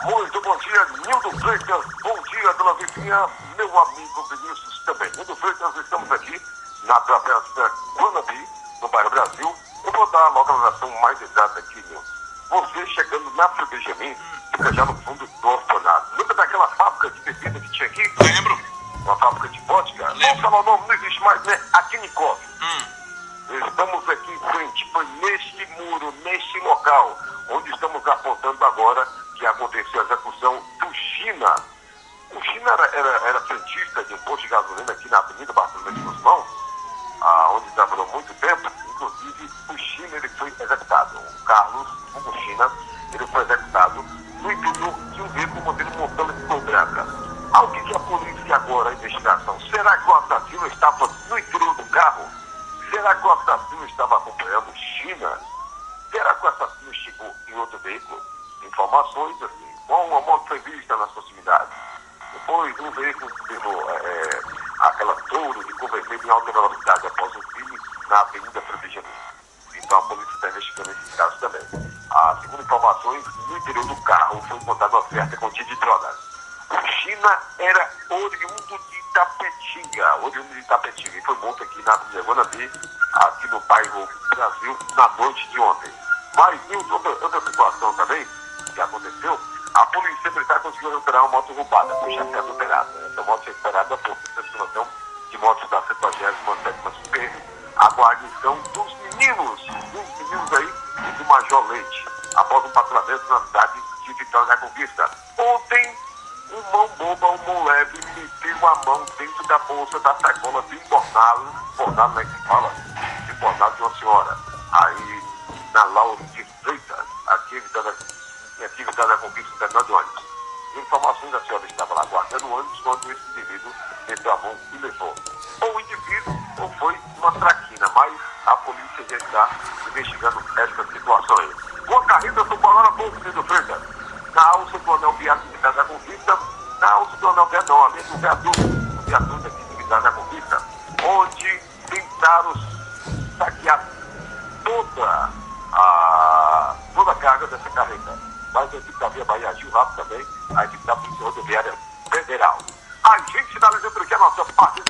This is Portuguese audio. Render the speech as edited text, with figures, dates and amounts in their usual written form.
Muito bom dia, Nildo Freitas. Bom dia, dona Vizinha, meu amigo Vinícius também. Nildo Freitas, estamos aqui na Travessa Guanabi, no bairro Brasil. Eu vou dar logo a relação mais exata aqui, Nildo. Você chegando na Benjamin, fica já no fundo do orfanato. Lembra daquela fábrica de bebida que tinha aqui? Lembro. Uma fábrica de vodka? Lembro. Vamos falar o nome, não existe mais, né? Akinikov. Estamos aqui em frente, foi neste muro, neste local, onde estamos apontando agora que aconteceu a execução do China. O China era frentista de um posto de gasolina aqui na Avenida Bartolomeu de Guzmão, onde trabalhou muito tempo. Inclusive, o China ele foi executado. O Carlos, o China, ele foi executado no interior de um veículo modelo Montana de cor branca. Ao que a polícia agora, a investigação, será que o assassino estava no interior do carro? Será que o assassino estava acompanhando China? Será que o assassino chegou em outro veículo? Informações assim. Bom, uma moto foi vista nas proximidades. Depois, um veículo levou aquela touro de cor vermelha em alta velocidade após o crime na Avenida Benjamin. Então a polícia está investigando esse caso também. Segundo informações, no interior do carro foi encontrada uma oferta contida de drogas. O China era oriundo de Itapetinga, e foi morto aqui na Avenida Guanabi, aqui no bairro Brasil, na noite de ontem. Mas, outra situação também que aconteceu, a polícia militar conseguiu recuperar uma moto roubada, foi já adulterada. Essa moto foi recuperada por circulação de motos da 77ª CPM. A guarnição dos meninos aí, e do Major Leite, após um patrulhamento na cidade de Vitória da Conquista. Ontem, um mão boba, um mão leve, meteu a mão dentro da bolsa da sacola de bornado, né, que fala, de bornado de uma senhora, aí na Lauro de Freitas, aqui em Vitória da Conquista, no terminal de ônibus. Informações da senhora estava lá guardando o ônibus quando esse indivíduo meteu a mão e levou. Ou o indivíduo, ou foi uma traquina, mas a polícia já está investigando essa situação aí. Uma carreta do Bolora Pouco, Nildo Freitas, na alça do anel viário de Vitória da Conquista, na alça do anel viário, não, além do viaduto aqui de Vitória da Conquista, onde tentaram saquear toda a carga dessa carreta. Mas a equipe da Via Bahia agiu rápido também, a equipe da Polícia Rodoviária Federal. A gente finalizando aqui a nossa parte.